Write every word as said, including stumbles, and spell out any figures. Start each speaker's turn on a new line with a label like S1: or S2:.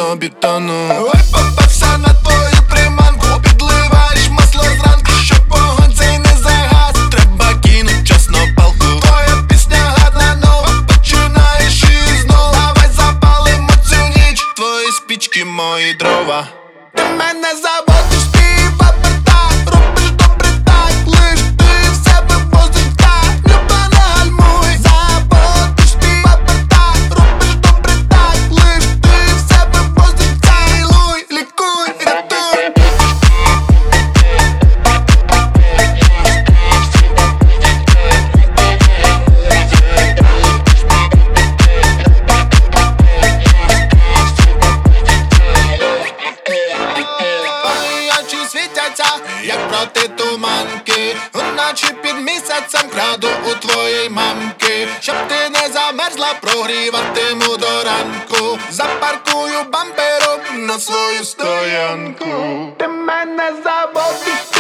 S1: тобі тону.
S2: Ой, попався на твою приманку, підливаєш масло зранку, щоб вогонь цей не загас.
S1: Треба кинуть чесно палку.
S2: Твоя пісня гарна нова, починаєш і знов. Давай запалимо цю ніч,
S1: Твої спічки, мої дрова.
S2: ти мене заводиш, співа так, робиш добре так, лиш ти в себе возиш так, люба не гальмуй. Заводиш, співа так, робиш добре так, лиш ти в себе возиш, цілуй, лікуй, рятуй. Твої очі світяться, як проти туманки. Уночі під місяцем краду у твоєї мамки. Щоб ти не замерзла, прогріватиму до ранку. Запаркую бампером на свою стоянку. Ти мене заводиш.